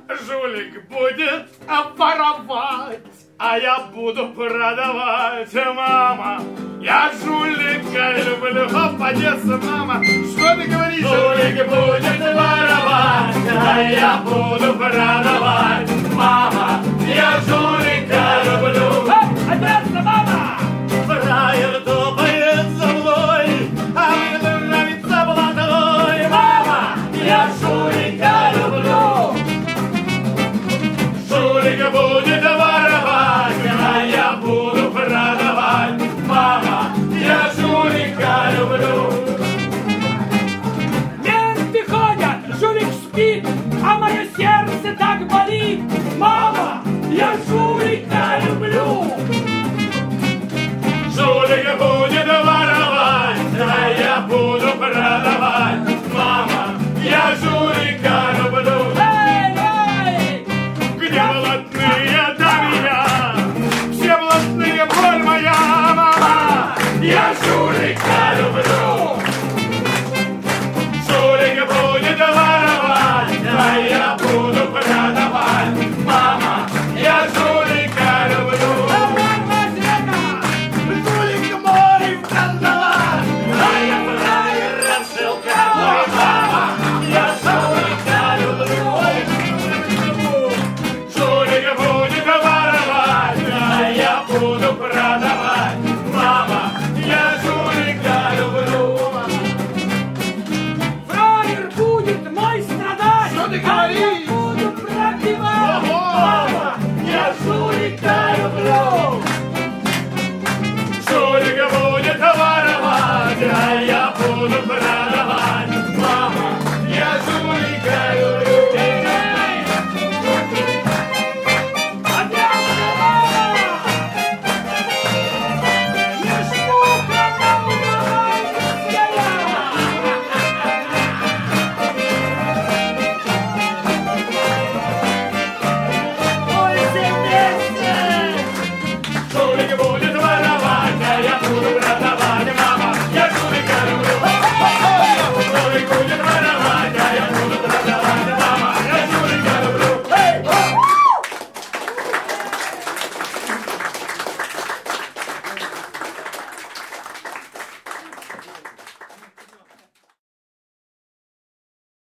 Жулик будет воровать, а я буду продавать. Мама, я жулика люблю. Попадец, мама, что ты говоришь? Жулик будет воровать, а я буду продавать. Мама, я жулика люблю. Отец, мама! Фраер топает за мной, а мне нравится блатной. Мама, я жулика люблю. Жулик будет воровать, а я буду продавать. Мама, я жулика люблю. Менты ходят, жулик спит, а мое сердце так болит.